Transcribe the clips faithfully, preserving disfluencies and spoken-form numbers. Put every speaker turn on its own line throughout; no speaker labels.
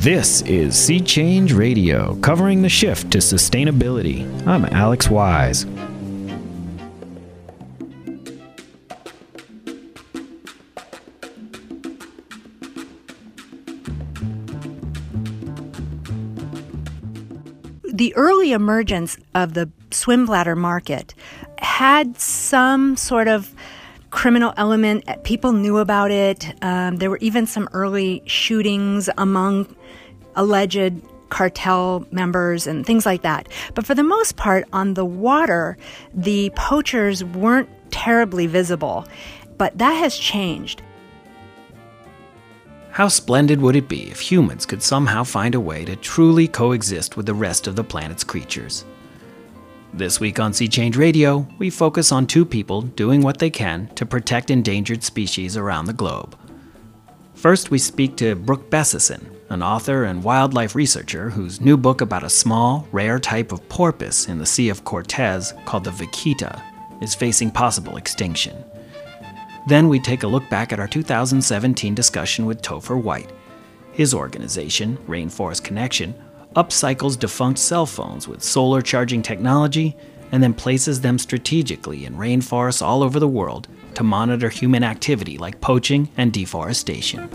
This is Sea Change Radio, covering the shift to sustainability. I'm Alex Wise.
The early emergence of the swim bladder market had some sort of criminal element. People knew about it. Um, there were even some early shootings among alleged cartel members and things like that. But for the most part, on the water, the poachers weren't terribly visible. But that has changed.
How splendid would it be if humans could somehow find a way to truly coexist with the rest of the planet's creatures? This week on Sea Change Radio, we focus on two people doing what they can to protect endangered species around the globe. First, we speak to Brooke Bessison, an author and wildlife researcher whose new book about a small, rare type of porpoise in the Sea of Cortez called the vaquita is facing possible extinction. Then we take a look back at our two thousand seventeen discussion with Topher White. His organization, Rainforest Connection, upcycles defunct cell phones with solar charging technology and then places them strategically in rainforests all over the world to monitor human activity like poaching and deforestation.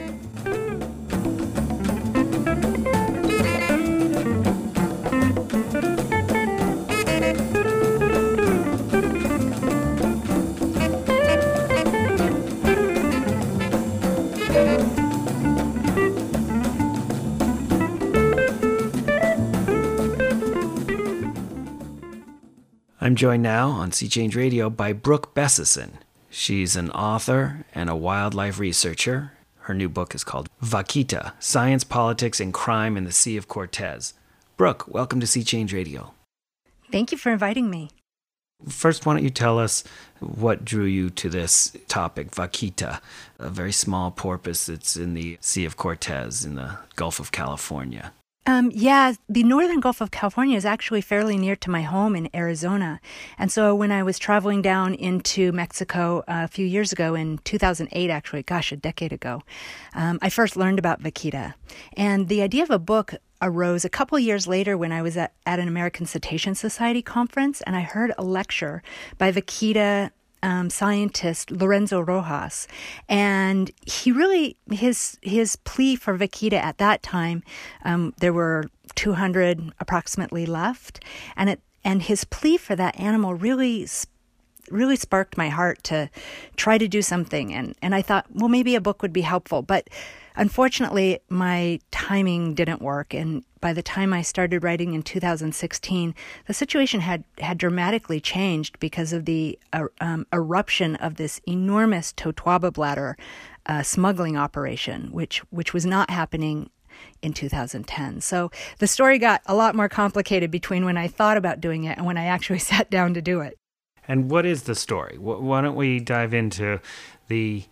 I'm joined now on Sea Change Radio by Brooke Bessison. She's an author and a wildlife researcher. Her new book is called Vaquita: Science, Politics, and Crime in the Sea of Cortez. Brooke, welcome to Sea Change Radio.
Thank you for inviting me.
First, why don't you tell us what drew you to this topic, vaquita, a very small porpoise that's in the Sea of Cortez in the Gulf of California.
Um, yeah, the northern Gulf of California is actually fairly near to my home in Arizona. And so when I was traveling down into Mexico uh, a few years ago, in two thousand eight, actually, gosh, a decade ago, um, I first learned about vaquita. And the idea of a book arose a couple of years later when I was at, at an American Cetacean Society conference, and I heard a lecture by vaquita Um, scientist Lorenzo Rojas, and he really his his plea for vaquita at that time, um, there were two hundred approximately left, and it and his plea for that animal really really sparked my heart to try to do something, and and I thought, well, maybe a book would be helpful, but unfortunately my timing didn't work, and by the time I started writing in two thousand sixteen, the situation had, had dramatically changed because of the uh, um, eruption of this enormous Totoaba bladder uh, smuggling operation, which which was not happening in two thousand ten. So the story got a lot more complicated between when I thought about doing it and when I actually sat down to do it.
And what is the story? Why don't we dive into the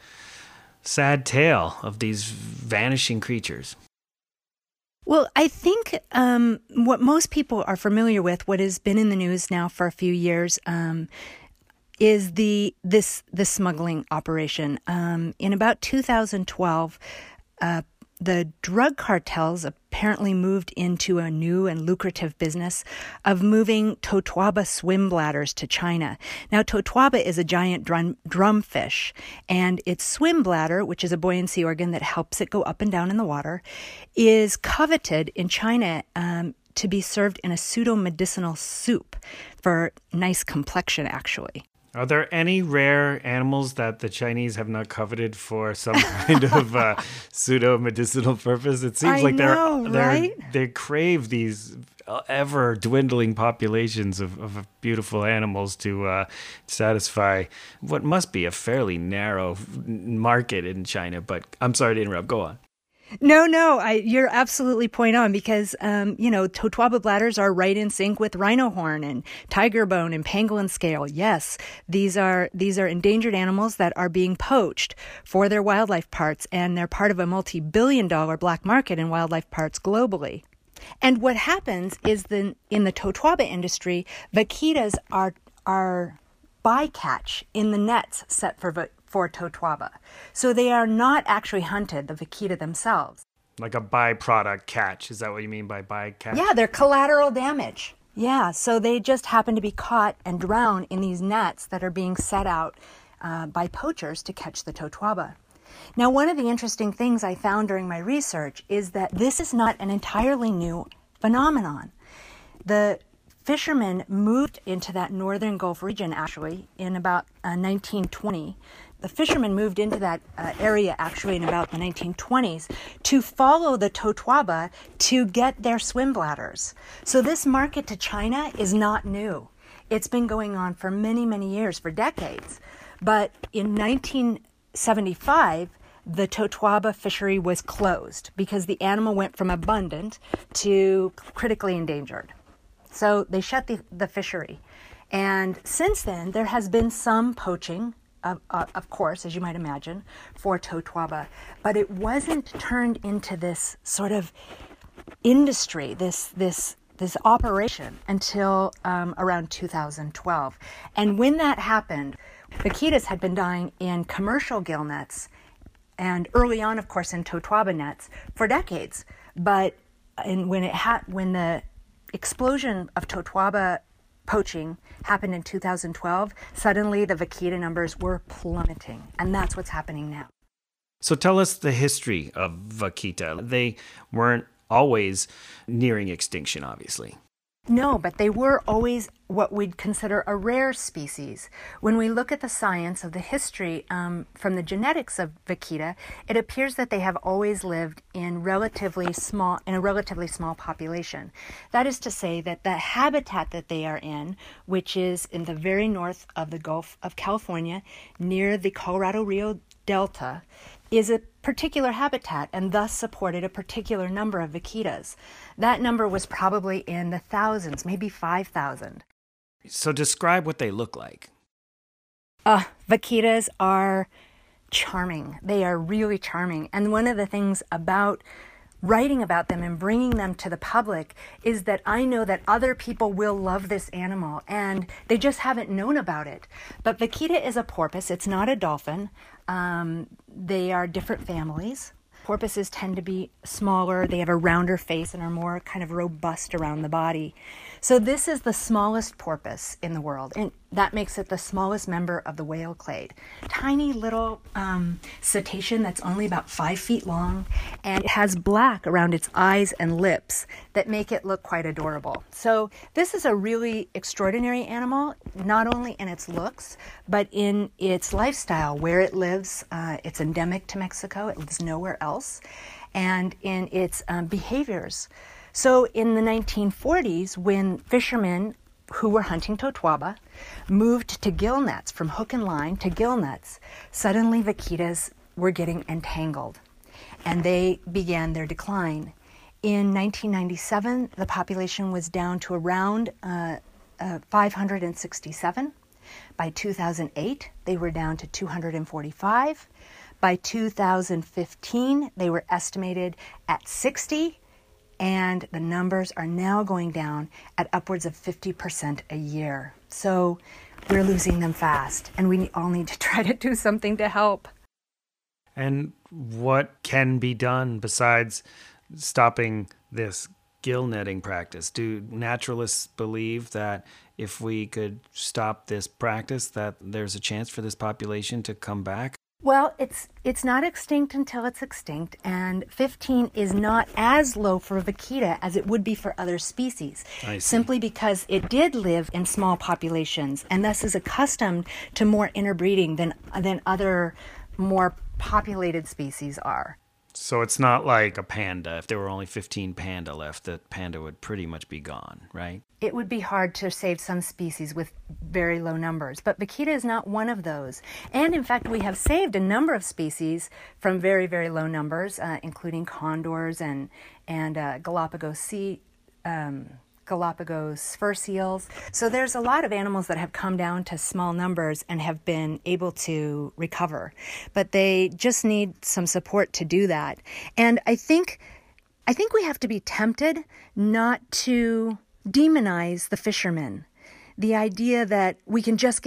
sad tale of these vanishing creatures?
Well, I think um, what most people are familiar with, what has been in the news now for a few years, um, is the this this smuggling operation. Um, in about two thousand twelve, uh, the drug cartels apparently moved into a new and lucrative business of moving Totoaba swim bladders to China. Now, Totoaba is a giant drum, drumfish, and its swim bladder, which is a buoyancy organ that helps it go up and down in the water, is coveted in China um, to be served in a pseudo-medicinal soup for nice complexion, actually.
Are there any rare animals that the Chinese have not coveted for some kind of uh, pseudo-medicinal purpose? It seems
I
like they're,
know,
they're
right?
they crave these ever dwindling populations of, of beautiful animals to uh, satisfy what must be a fairly narrow market in China. But I'm sorry to interrupt. Go on.
No, no, I, you're absolutely point on because, um, you know, Totoaba bladders are right in sync with rhino horn and tiger bone and pangolin scale. Yes, these are these are endangered animals that are being poached for their wildlife parts, and they're part of a multi-billion dollar black market in wildlife parts globally. And what happens is that in the Totoaba industry, vaquitas are are bycatch in the nets set for for Totoaba. So they are not actually hunted, the vaquita themselves.
Like a byproduct catch. Is that what you mean by bycatch?
Yeah, they're collateral damage. Yeah, so they just happen to be caught and drown in these nets that are being set out uh, by poachers to catch the totoaba. Now, one of the interesting things I found during my research is that this is not an entirely new phenomenon. The fishermen moved into that northern Gulf region, actually, in about uh, nineteen twenty. The fishermen moved into that uh, area, actually, in about the nineteen twenties to follow the totoaba to get their swim bladders. So this market to China is not new. It's been going on for many, many years, for decades. But in nineteen seventy-five, the totoaba fishery was closed because the animal went from abundant to critically endangered. So they shut the, the fishery. And since then, there has been some poaching, of, uh, of course, as you might imagine, for totoaba. But it wasn't turned into this sort of industry, this this this operation, until um, around two thousand twelve. And when that happened, vaquitas had been dying in commercial gill nets, and early on, of course, in totoaba nets for decades. But in, when it ha- when the explosion of totoaba poaching happened in two thousand twelve, suddenly the vaquita numbers were plummeting, and that's what's happening now.
So tell us the history of vaquita. They weren't always nearing extinction, obviously.
No, but they were always what we'd consider a rare species. When we look at the science of the history um, from the genetics of vaquita, it appears that they have always lived in relatively small, in a relatively small population. That is to say that the habitat that they are in, which is in the very north of the Gulf of California, near the Colorado Rio Delta, is a particular habitat and thus supported a particular number of vaquitas. That number was probably in the thousands, maybe five thousand.
So describe what they look like.
Uh, vaquitas are charming. They are really charming. And one of the things about writing about them and bringing them to the public is that I know that other people will love this animal and they just haven't known about it. But vaquita is a porpoise. It's not a dolphin. Um, they are different families. Porpoises tend to be smaller. They have a rounder face and are more kind of robust around the body. So this is the smallest porpoise in the world, and that makes it the smallest member of the whale clade. Tiny little um, cetacean that's only about five feet long, and it has black around its eyes and lips that make it look quite adorable. So this is a really extraordinary animal, not only in its looks, but in its lifestyle, where it lives. Uh, it's endemic to Mexico. It lives nowhere else. And in its um, behaviors. So in the nineteen forties, when fishermen who were hunting totoaba moved to gill nets, from hook and line to gill nets, suddenly vaquitas were getting entangled and they began their decline. In nineteen ninety-seven, the population was down to around uh, uh, five hundred sixty-seven. By two thousand eight, they were down to two hundred forty-five. By two thousand fifteen, they were estimated at sixty. And the numbers are now going down at upwards of fifty percent a year. So we're losing them fast, and we all need to try to do something to help.
And what can be done besides stopping this gill netting practice? Do naturalists believe that if we could stop this practice, that there's a chance for this population to come back?
Well, it's it's not extinct until it's extinct, and fifteen is not as low for vaquita as it would be for other species, simply because it did live in small populations and thus is accustomed to more interbreeding than than other more populated species are.
So it's not like a panda. If there were only fifteen panda left, the panda would pretty much be gone, right?
It would be hard to save some species with very low numbers, but vaquita is not one of those. And in fact, we have saved a number of species from very, very low numbers, uh, including condors and and uh, Galapagos sea um, Galapagos fur seals. So there's a lot of animals that have come down to small numbers and have been able to recover, but they just need some support to do that. And I think, I think we have to be tempted not to demonize the fishermen. The idea that we can just get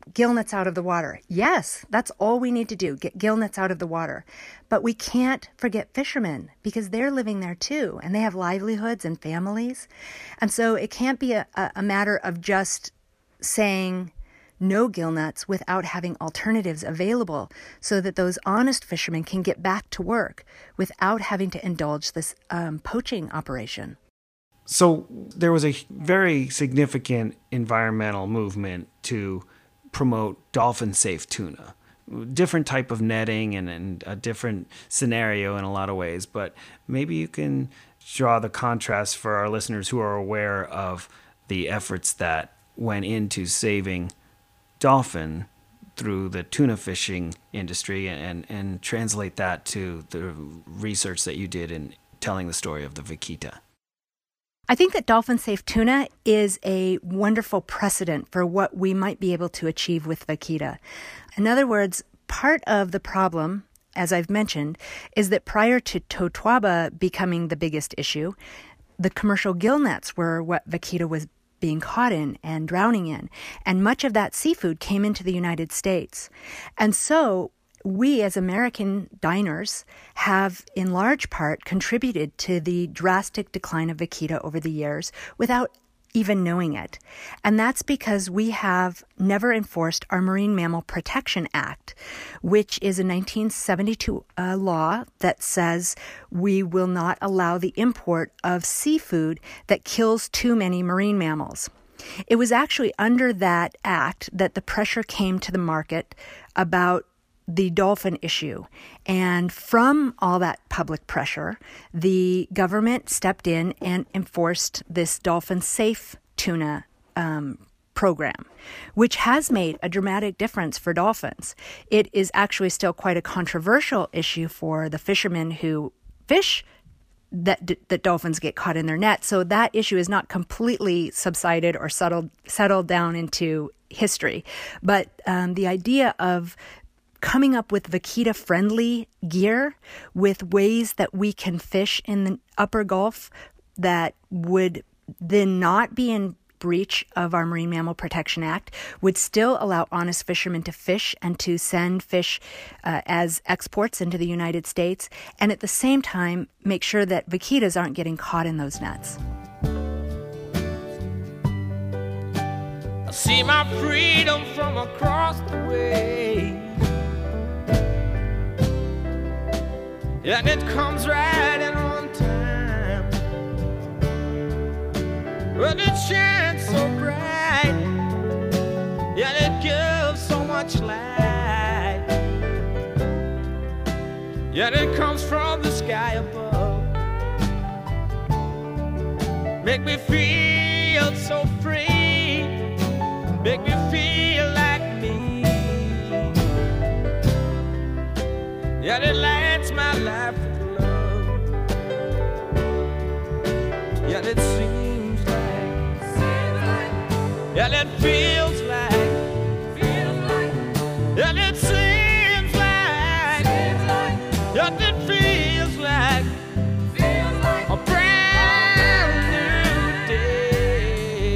gillnets out of the water. Yes, that's all we need to do, get gillnets out of the water. But we can't forget fishermen because they're living there too, and they have livelihoods and families. And so it can't be a, a matter of just saying no gillnets without having alternatives available so that those honest fishermen can get back to work without having to indulge this um, poaching operation.
So there was a very significant environmental movement to promote dolphin-safe tuna. Different type of netting and, and a different scenario in a lot of ways, but maybe you can draw the contrast for our listeners who are aware of the efforts that went into saving dolphin through the tuna fishing industry and, and translate that to the research that you did in telling the story of the vaquita.
I think that dolphin-safe tuna is a wonderful precedent for what we might be able to achieve with vaquita. In other words, part of the problem, as I've mentioned, is that prior to totuaba becoming the biggest issue, the commercial gillnets were what vaquita was being caught in and drowning in. And much of that seafood came into the United States. And so we as American diners have in large part contributed to the drastic decline of vaquita over the years without even knowing it. And that's because we have never enforced our Marine Mammal Protection Act, which is a nineteen seventy-two uh, law that says we will not allow the import of seafood that kills too many marine mammals. It was actually under that act that the pressure came to the market about the dolphin issue. And from all that public pressure, the government stepped in and enforced this dolphin-safe tuna um, program, which has made a dramatic difference for dolphins. It is actually still quite a controversial issue for the fishermen who fish that that dolphins get caught in their net. So that issue is not completely subsided or settled settled down into history. But um, the idea of coming up with vaquita-friendly gear with ways that we can fish in the upper Gulf that would then not be in breach of our Marine Mammal Protection Act, would still allow honest fishermen to fish and to send fish uh, as exports into the United States, and at the same time make sure that vaquitas aren't getting caught in those nets.
I see my freedom from across the way, and it comes right in on time. Well, it shines so bright, and it gives so much light, and it comes from the sky above. Make me feel so free, make me feel like me, and it lights my life with love, and it seems like, seems like, and it feels like, feels like, and it seems like, seems like, and it feels like, feels like a brand new day,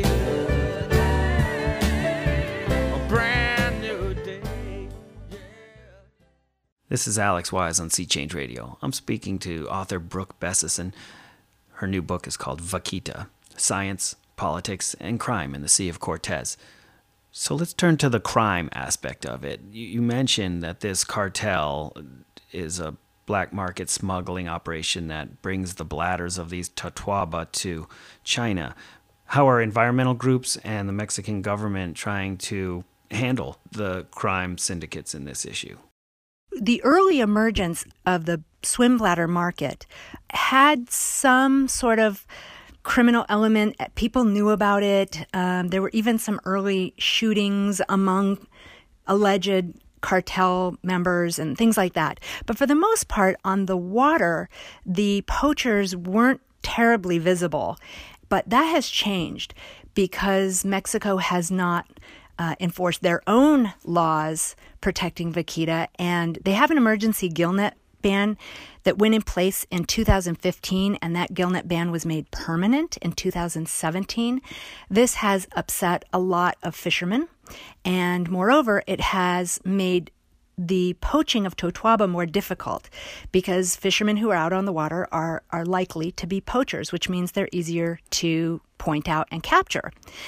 a brand new day. Yeah.
This is Alex Wise on Sea Change Radio. I'm speaking to author Brooke Bessison. Her new book is called Vaquita, Science, Politics, and Crime in the Sea of Cortez. So let's turn to the crime aspect of it. You, you mentioned that this cartel is a black market smuggling operation that brings the bladders of these totuaba to China. How are environmental groups and the Mexican government trying to handle the crime syndicates in this issue?
The early emergence of the swim bladder market had some sort of criminal element. People knew about it. Um, there were even some early shootings among alleged cartel members and things like that. But for the most part, on the water, the poachers weren't terribly visible. But that has changed because Mexico has not uh, enforced their own laws protecting vaquita, and they have an emergency gillnet ban that went in place in two thousand fifteen, and that gillnet ban was made permanent in two thousand seventeen. This has upset a lot of fishermen And moreover, it has made the poaching of totuaba more difficult because fishermen who are out on the water are, are likely to be poachers, which means they're easier to point out and capture.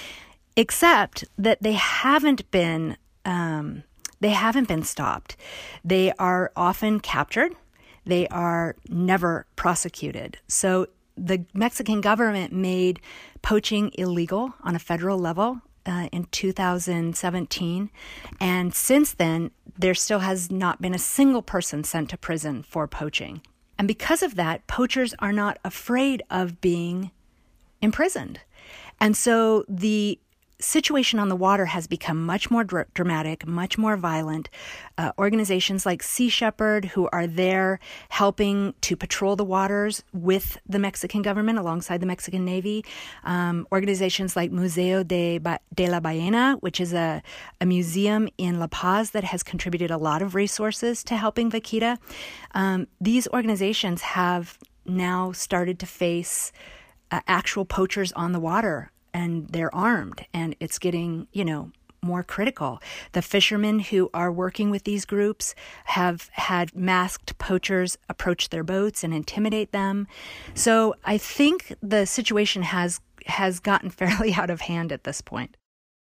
Except that they haven't been um, they haven't been stopped. They are often captured. They are never prosecuted. So the Mexican government made poaching illegal on a federal level uh, in two thousand seventeen. And since then, there still has not been a single person sent to prison for poaching. And because of that, poachers are not afraid of being imprisoned. And so the situation on the water has become much more dr- dramatic, much more violent. Uh, organizations like Sea Shepherd, who are there helping to patrol the waters with the Mexican government alongside the Mexican Navy. Um, organizations like Museo de, ba- de la Ballena, which is a, a museum in La Paz that has contributed a lot of resources to helping Vaquita. Um, these organizations have now started to face uh, actual poachers on the water, and they're armed, and it's getting, you know, more critical. The fishermen who are working with these groups have had masked poachers approach their boats and intimidate them. So I think the situation has has gotten fairly out of hand at this point.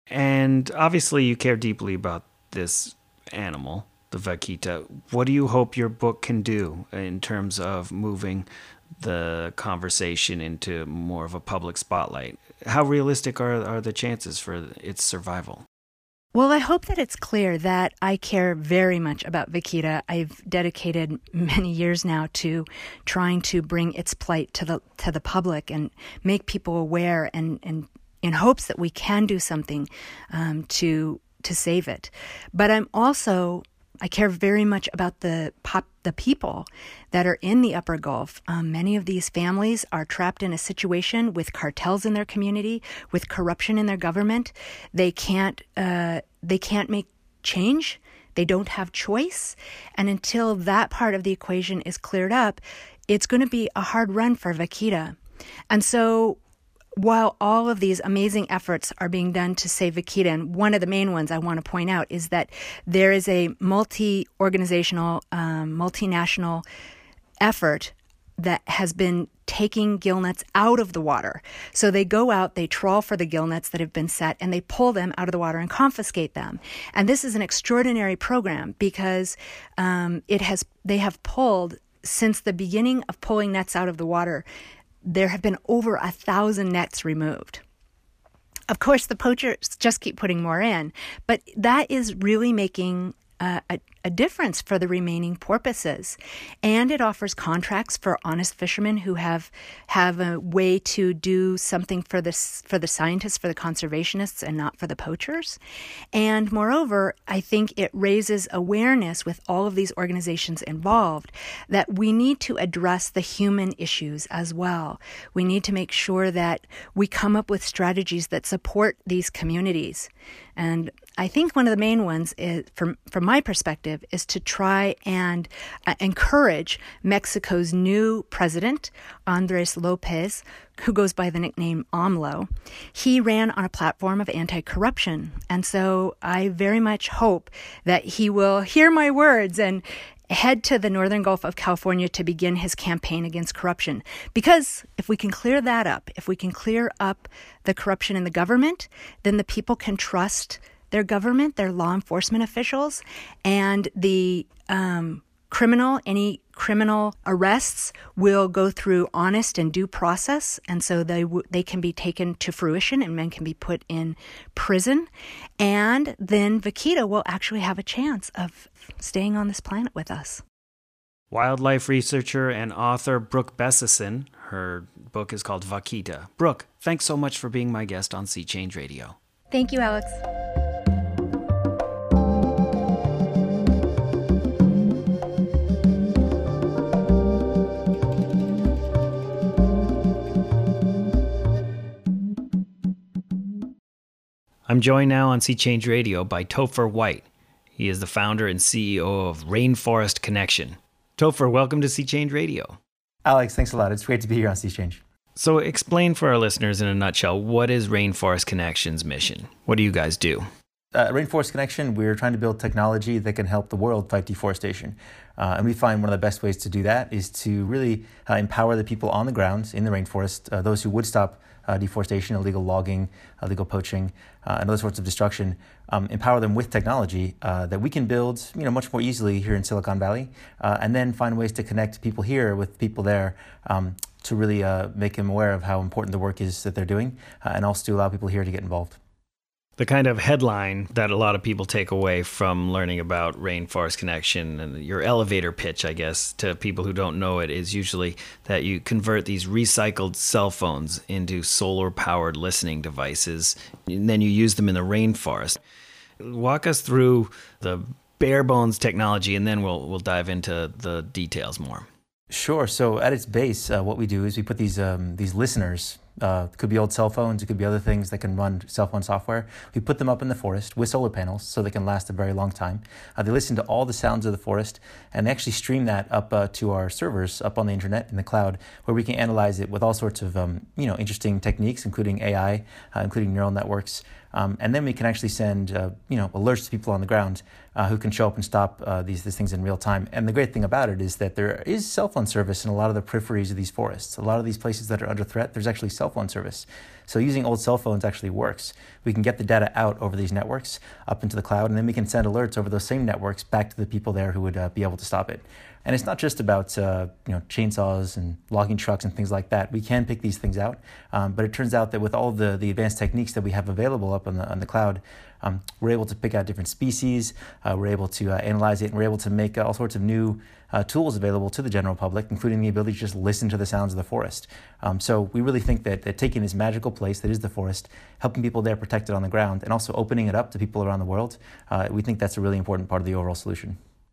And obviously you care deeply about this animal, the vaquita. What do you hope your book can do in terms of moving the conversation into more of a public spotlight? How realistic are, are the chances for its survival?
Well, I hope that it's clear that I care very much about vaquita. I've dedicated many years now to trying to bring its plight to the to the public and make people aware, and, and in hopes that we can do something um, to to save it. But I'm also I care very much about the pop, the people that are in the Upper Gulf. Um, many of these families are trapped in a situation with cartels in their community, with corruption in their government. They can't uh, they can't make change. They don't have choice. And until that part of the equation is cleared up, it's going to be a hard run for vaquita. And so while all of these amazing efforts are being done to save vaquita, and one of the main ones I want to point out is that there is a multi-organizational, um, multinational effort that has been taking gillnets out of the water. So they go out, they trawl for the gillnets that have been set, and they pull them out of the water and confiscate them. And this is an extraordinary program because um, it has they have pulled, since the beginning of pulling nets out of the water, there have been over a thousand nets removed. Of course, the poachers just keep putting more in, but that is really making uh, a, a difference for the remaining porpoises. And it offers contracts for honest fishermen who have have a way to do something for this for the scientists, for the conservationists, and not for the poachers. And moreover, I think it raises awareness with all of these organizations involved that we need to address the human issues as well. We need to make sure that we come up with strategies that support these communities. And I think one of the main ones, is, from from my perspective, is to try and uh, encourage Mexico's new president, Andres Lopez, who goes by the nickname AMLO. He ran on a platform of anti-corruption. And so I very much hope that he will hear my words and head to the Northern Gulf of California to begin his campaign against corruption. Because if we can clear that up, if we can clear up the corruption in the government, then the people can trust their government, their law enforcement officials, and the um, criminal, any criminal arrests will go through honest and due process, and so they w- they can be taken to fruition and men can be put in prison, and then vaquita will actually have a chance of staying on this planet with us.
Wildlife researcher and author Brooke Bessison. Her book is called Vaquita. Brooke, thanks so much for being my guest on Sea Change Radio.
Thank you, Alex.
I'm joined now on Sea Change Radio by Topher White. He is the founder and C E O of Rainforest Connection. Topher, welcome to Sea Change Radio.
Alex, thanks a lot. It's great to be here on Sea Change.
So explain for our listeners in a nutshell, what is Rainforest Connection's mission? What do you guys do?
At Rainforest Connection, we're trying to build technology that can help the world fight deforestation. Uh, and we find one of the best ways to do that is to really uh, empower the people on the ground in the rainforest, uh, those who would stop uh, deforestation, illegal logging, illegal poaching, uh, and other sorts of destruction, um, empower them with technology uh, that we can build you know, much more easily here in Silicon Valley, uh, and then find ways to connect people here with people there um, to really uh, make them aware of how important the work is that they're doing, uh, and also to allow people here to get involved.
The kind of headline that a lot of people take away from learning about Rainforest Connection and your elevator pitch, I guess, to people who don't know it is usually that you convert these recycled cell phones into solar-powered listening devices, and then you use them in the rainforest. Walk us through the bare bones technology, and then we'll we'll dive into the details more.
Sure. So at its base, uh, what we do is we put these um, these listeners. Uh, it could be old cell phones, it could be other things that can run cell phone software. We put them up in the forest with solar panels so they can last a very long time. Uh, they listen to all the sounds of the forest, and they actually stream that up uh, to our servers up on the internet in the cloud, where we can analyze it with all sorts of um, you know interesting techniques, including A I, uh, including neural networks. Um, and then we can actually send uh, you know alerts to people on the ground uh, who can show up and stop uh, these, these things in real time. And the great thing about it is that there is cell phone service in a lot of the peripheries of these forests. A lot of these places that are under threat, there's actually cell phone service. So using old cell phones actually works. We can get the data out over these networks up into the cloud, and then we can send alerts over those same networks back to the people there who would uh, be able to stop it. And it's not just about uh, you know chainsaws and logging trucks and things like that. We can pick these things out, um, but it turns out that with all the, the advanced techniques that we have available up on the on the cloud, um, we're able to pick out different species. Uh, we're able to uh, analyze it, and we're able to make uh, all sorts of new uh, tools available to the general public, including the ability to just listen to the sounds of the forest. Um, so we really think that, that taking this magical place that is the forest, helping people there protect it on the ground, and also opening it up to people around the world, uh, we think that's a really important part of the overall solution.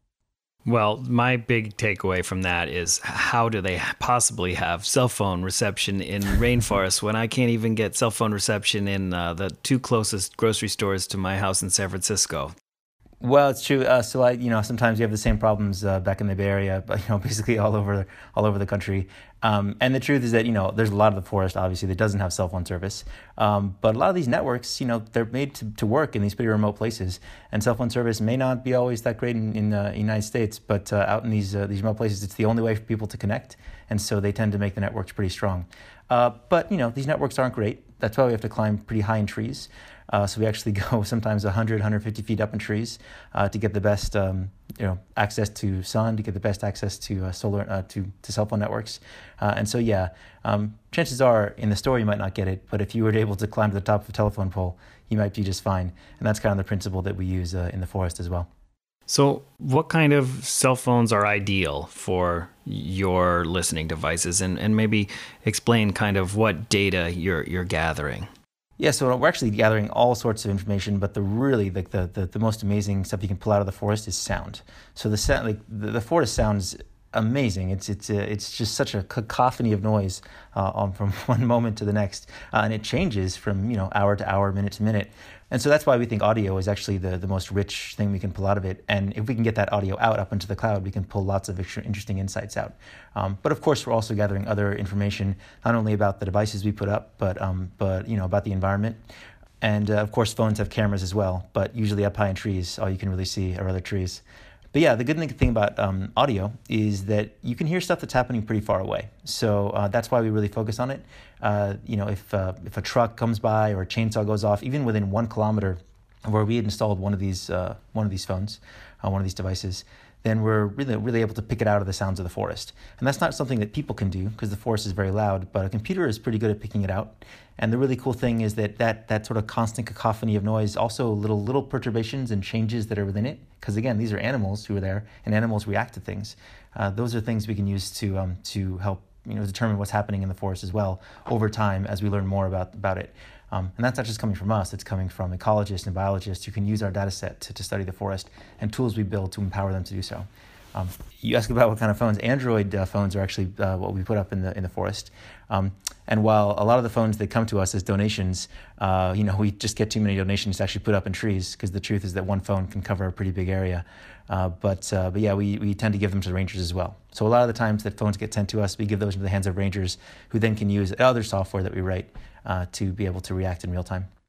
Well, my big takeaway from that is how do they possibly have cell phone reception in rainforests when I can't even get cell phone reception in uh, the two closest grocery stores to my house in San Francisco?
Well, it's true. Uh, so I, you know, sometimes you have the same problems uh, back in the Bay Area, but you know, basically all over, all over the country. Um, and the truth is that you know, there's a lot of the forest obviously that doesn't have cell phone service. Um, but a lot of these networks, you know, they're made to, to work in these pretty remote places, and cell phone service may not be always that great in, in the United States, but uh, out in these uh, these remote places, it's the only way for people to connect, and so they tend to make the networks pretty strong. Uh, but you know, these networks aren't great. That's why we have to climb pretty high in trees. Uh, so we actually go sometimes one hundred, one hundred fifty feet up in trees uh, to get the best, um, you know, access to sun, to get the best access to uh, solar, uh, to to cell phone networks. Uh, and so, yeah, um, chances are in the store you might not get it, but if you were able to climb to the top of a telephone pole, you might be just fine. And that's kind of the principle that we use uh, in the forest as well.
So what kind of cell phones are ideal for your listening devices, and, and maybe explain kind of what data you're you're gathering?
Yeah, so we're actually gathering all sorts of information, but the really like the, the, the most amazing stuff you can pull out of the forest is sound. So the sound, like the, the forest sounds amazing. It's it's uh, it's just such a cacophony of noise uh, um, from one moment to the next, uh, and it changes from you know hour to hour, minute to minute. And so that's why we think audio is actually the, the most rich thing we can pull out of it. And if we can get that audio out up into the cloud, we can pull lots of interesting insights out. Um, but of course, we're also gathering other information, not only about the devices we put up, but um, but you know about the environment. And uh, of course, phones have cameras as well. But usually up high in trees, all you can really see are other trees. But yeah, the good thing about um, audio is that you can hear stuff that's happening pretty far away. So uh, that's why we really focus on it. Uh, you know, if uh, if a truck comes by or a chainsaw goes off, even within one kilometer of where we had installed one of these uh, one of these phones, uh, one of these devices, then we're really really able to pick it out of the sounds of the forest. And that's not something that people can do because the forest is very loud, but a computer is pretty good at picking it out. And the really cool thing is that that, that sort of constant cacophony of noise, also little little perturbations and changes that are within it, because again, these are animals who are there, and animals react to things. Uh, those are things we can use to um, to help you know determine what's happening in the forest as well over time as we learn more about about it. Um, and that's not just coming from us, it's coming from ecologists and biologists who can use our data set to, to study the forest, and tools we build to empower them to do so. Um, you ask about what kind of phones. Android uh, phones are actually uh, what we put up in the in the forest. Um, and while a lot of the phones that come to us as donations, uh, you know, we just get too many donations to actually put up in trees, because the truth is that one phone can cover a pretty big area. Uh, but uh, but yeah, we, we tend to give them to the rangers as well. So a lot of the times that phones get sent to us, we give those into the hands of rangers, who then can use other software that we write uh, to be able to react in real time.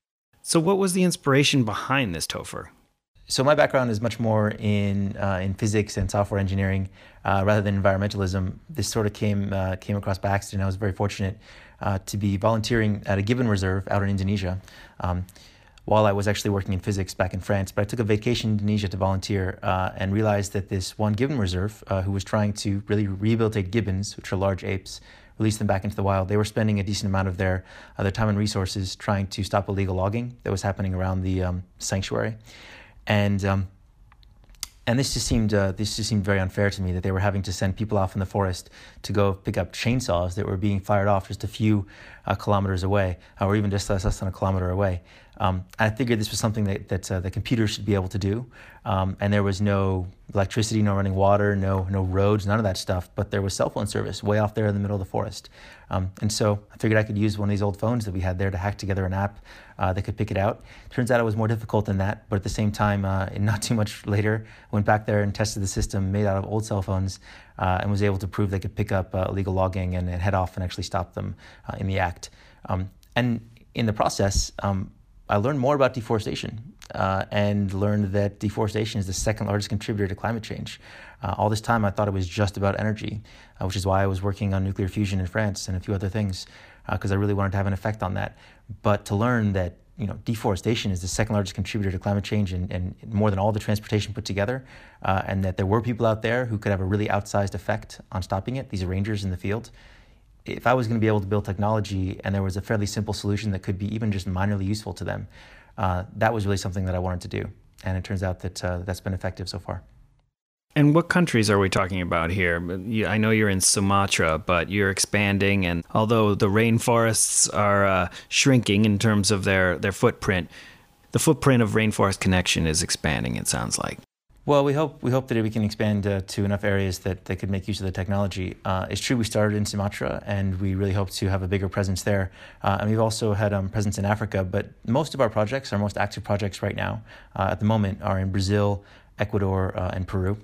So what was the inspiration behind this Topher?
So my background is much more in uh, in physics and software engineering uh, rather than environmentalism. This sort of came uh, came across by accident. I was very fortunate uh, to be volunteering at a gibbon reserve out in Indonesia um, while I was actually working in physics back in France. But I took a vacation in Indonesia to volunteer uh, and realized that this one gibbon reserve, uh, who was trying to really rehabilitate gibbons, which are large apes, release them back into the wild, they were spending a decent amount of their uh, their time and resources trying to stop illegal logging that was happening around the um, sanctuary. And um, and this just seemed uh, this just seemed very unfair to me, that they were having to send people off in the forest to go pick up chainsaws that were being fired off just a few uh, kilometers away, or even just less, less than a kilometer away. Um, I figured this was something that that uh, the computers should be able to do, um, and there was no electricity, no running water, no no roads, none of that stuff. But there was cell phone service way off there in the middle of the forest, um, and so I figured I could use one of these old phones that we had there to hack together an app uh, that could pick it out. Turns out it was more difficult than that, but at the same time, uh, and not too much later, I went back there and tested the system made out of old cell phones, uh, and was able to prove they could pick up uh, illegal logging and, and head off and actually stop them uh, in the act. Um, and in the process, um, I learned more about deforestation uh, and learned that deforestation is the second largest contributor to climate change. Uh, all this time I thought it was just about energy, uh, which is why I was working on nuclear fusion in France and a few other things, because uh, I really wanted to have an effect on that. But to learn that you know deforestation is the second largest contributor to climate change, and, and more than all the transportation put together, uh, and that there were people out there who could have a really outsized effect on stopping it, these rangers in the field. If I was going to be able to build technology and there was a fairly simple solution that could be even just minorly useful to them, uh, that was really something that I wanted to do. And it turns out that uh, that's been effective so far.
And what countries are we talking about here? I know you're in Sumatra, but you're expanding. And although the rainforests are uh, shrinking in terms of their, their footprint, the footprint of Rainforest Connection is expanding, it sounds like.
Well, we hope we hope that we can expand uh, to enough areas that they could make use of the technology. Uh, it's true we started in Sumatra, and we really hope to have a bigger presence there. Uh, and we've also had um, presence in Africa, but most of our projects, our most active projects right now, uh, at the moment, are in Brazil, Ecuador, uh, and Peru,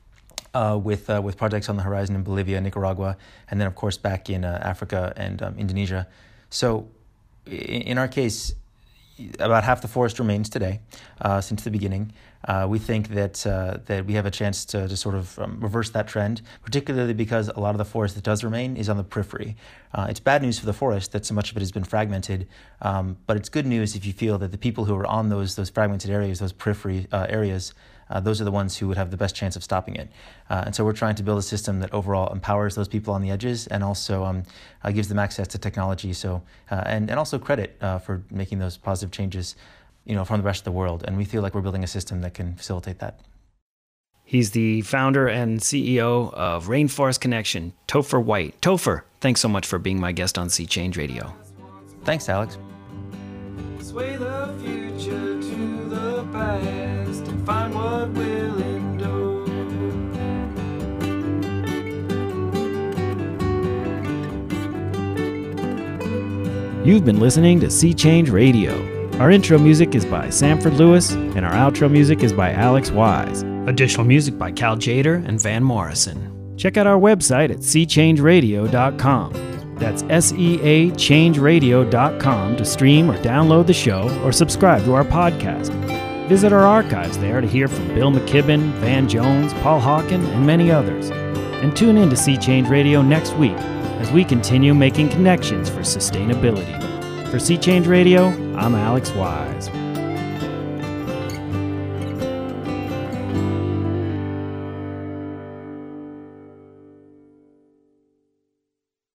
uh, with uh, with projects on the horizon in Bolivia, Nicaragua, and then, of course, back in uh, Africa and um, Indonesia. So in, in our case, about half the forest remains today, uh, since the beginning. Uh, we think that uh, that we have a chance to, to sort of um, reverse that trend, particularly because a lot of the forest that does remain is on the periphery. Uh, it's bad news for the forest that so much of it has been fragmented, um, but it's good news if you feel that the people who are on those those fragmented areas, those periphery uh, areas, uh, those are the ones who would have the best chance of stopping it. Uh, and so we're trying to build a system that overall empowers those people on the edges and also um, uh, gives them access to technology. So uh, and and also credit uh, for making those positive changes, you know, from the rest of the world. And we feel like we're building a system that can facilitate that.
He's the founder and C E O of Rainforest Connection, Topher White. Topher, thanks so much for being my guest on Sea Change Radio.
Thanks, Alex.
Sway the future to the past and find what will endure.
You've been listening to Sea Change Radio. Our intro music is by Sanford Lewis, and our outro music is by Alex Wise. Additional music by Cal Jader and Van Morrison. Check out our website at sea change radio dot com. That's S E A change radio dot com to stream or download the show or subscribe to our podcast. Visit our archives there to hear from Bill McKibben, Van Jones, Paul Hawken, and many others. And tune in to Sea Change Radio next week as we continue making connections for sustainability. For Sea Change Radio, I'm Alex Wise.